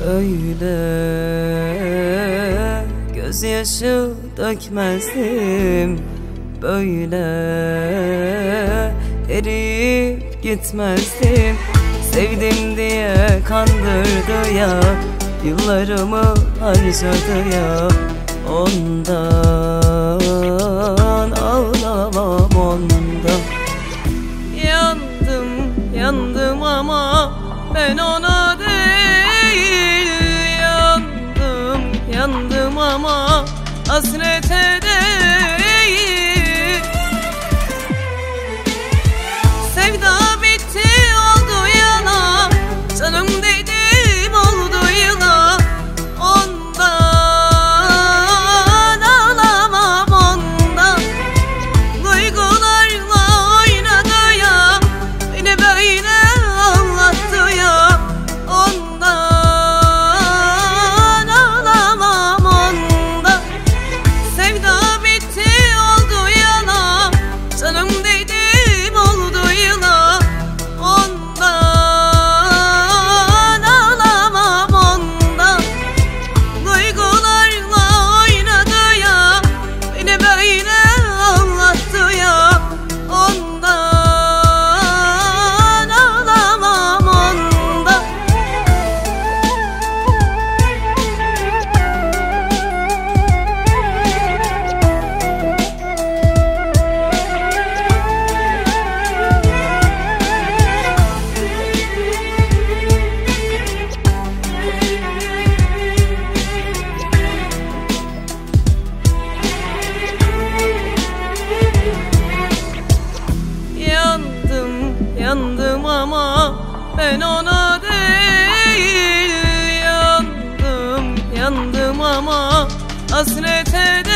öyle gözyaşı dökmezdim, böyle eriyip gitmezdim. Sevdim diye kandırdı ya, yıllarımı harcadı ya. Ondan ağlamam, ondan. Yandım, yandım ama ben ona değil. Yandım, yandım ama hasrete değil. Sevda bitti oldu yana, canım dedim oldu yıla. Ondan ağlamam, ondan. Duygularla oynadı ya, beni böyle anlattı ya. Ondan ağlamam, ondan. Sevda bitti oldu yana, canım dedim oldu yıla. Ondan ağlamam, ondan. Duygularla oynadı ya, beni böyle anlattı ya. Ondan ağlamam, ondan. Yandım, yandım ama ben ona değil. Yandım, yandım ama hasrete